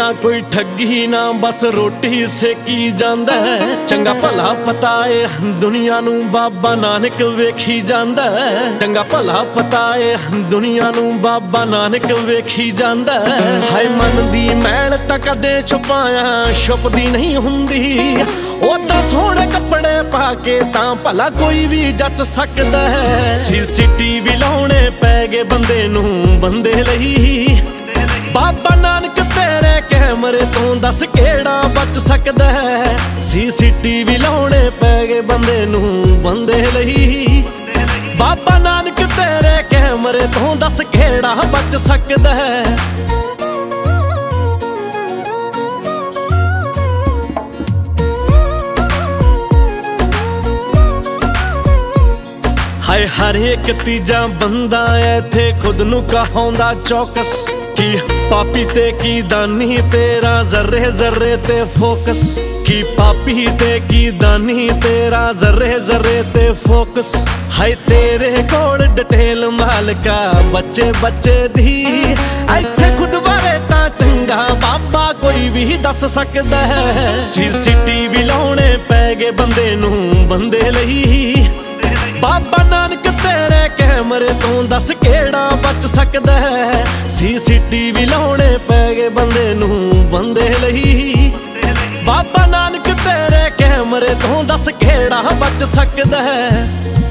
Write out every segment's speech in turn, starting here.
ना कोई ठगी ना बस रोटी सेकी जांदा है। चंगा भला पता है दुनिया नू बाबा नानक वेखी जांदा है। चंगा भला पता है दुनिया नू बाबा नानक वेखी जांदा है। हाय मन दी मैल तां कदे छुपाया छुपदी नहीं हुंदी, ओ तां सोहणे कपड़े पा के तां भला कोई भी जच सकदा है। सीसीटीवी लाउणे पै गए बंदे नू बंदे लई, बाबा नानक तेरे कैमरे तो दस केड़ा बच सकदा है। सीसीटीवी लाउणे पै गए बंदे नू बंदे लई, बाबा नानक तेरे कैमरे तो दस केड़ा बच सकदा है। हाय हर एक तीजा बंदा इत्थे खुद नू कहाउंदा चौकस, की पापी ते की दानी तेरा जर्रे जर्रे ते फोकस, की पापी ते की दानी तेरा जर्रे जर्रे ते फोकस। हाय तेरे कोल डिटेल मालका बच्चे बच्चे दी, इत्थे खुद बारे तां चंगा बाबा कोई भी दस सकदा है। सीसीटीवी लाउणे पै गए बंदे नू बंदे लई, बाबा नानक तेरे कैमरे तो दस केड़ा बच सकदा है। सीसीटीवी लाउणे पै गए बंदे नू बंदे लई, बाबा नानक तेरे कैमरे तो दस केड़ा बच सकदा है।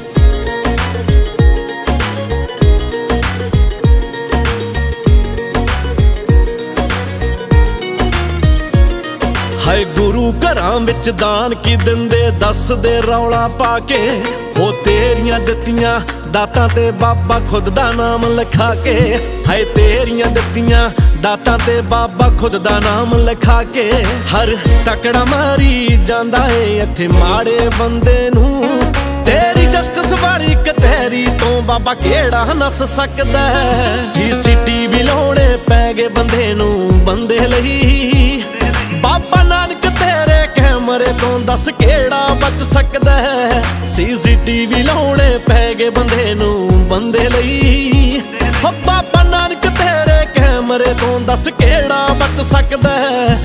हाय गुरु घरां विच दान की दिंदे दस दे रौला पाके, हो तेरियां दित्तियां दातां ते बाबा खुद दा नाम लिखा के। हाय तेरियां दित्तियां दातां ते बाबा खुद दा नाम लिखा के। हर तकड़ा मारी जांदा है इत्थे माड़े बंदे नू, तेरी जस्टिस वाली कचहरी तो बाबा केड़ा नस सकदा है। सीसीटीवी लाउणे पै गए बंदे नू बंदे लई, बाबा नानक तेरे कैमरे तो दस केड़ा बच सकदा है। सीसीटीवी लाउणे पै गए बंदे नू बंदे लई, हो बाबा नानक तेरे कैमरे तो दस केड़ा बच सकदा है।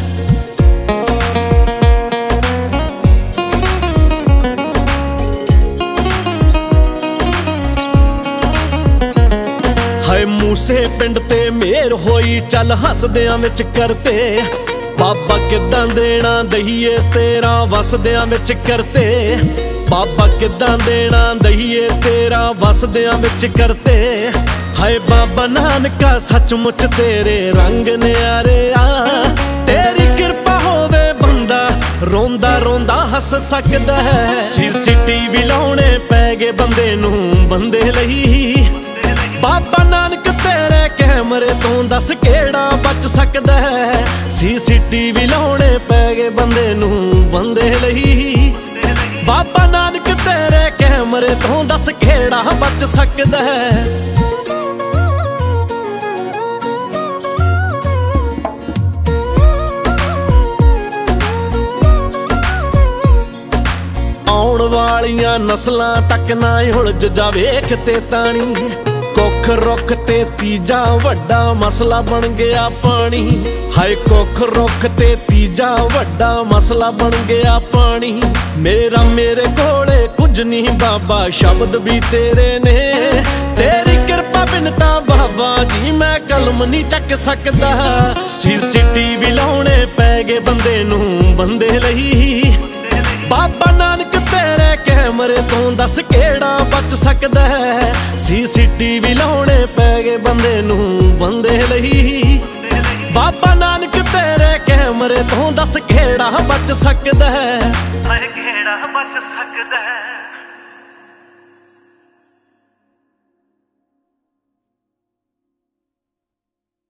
हाय मूसे पिंड ते मेहर होई चल हसदियां विच करते, बाबा किदां देना दईए तेरा वसदियां विच करते। बाबा किदां देना दईए तेरा वसदियां विच करते। हाय बाबा नानका सचमुच तेरे रंग न्यारे आ, तेरी कृपा होवे बंदा रोंदा रोंदा हस सकदा है। सीसीटीवी लाउणे पै गए बंदे नू बंदे लई, बाबा नानक तेरे कैमरे तो दस केड़ा बच सकदा है। सीसीटीवी लाउणे पै गए बंदे नू बंदे लई, बाबा नानक तेरे कैमरे तो दस केड़ा बच सकदा है। आउण वालियां नस्लां तक ना उलझ जावे किते ताणी, कुख रुख ते तीजा वड्डा मसला बन गया पानी। हाय कुख रुख ते तीजा वड्डा मसला बन गया पानी। मेरे कोले कुछ नहीं बाबा शब्द भी तेरे ने, तेरी कृपा बिन तां बाबा जी मैं कलम नहीं चक सकदा। सीसीटीवी लाउणे पै गए बंदे नू बंदे लई, बाबा नानक तेरे कैमरे तो दस केड़ा बच सकदा है। सीसीटीवी लाउणे पै गए बंदे नू बंदे लई, बाबा नानक तेरे कैमरे तो दस केड़ा बच सकदा है। केड़ा बच सकदा है।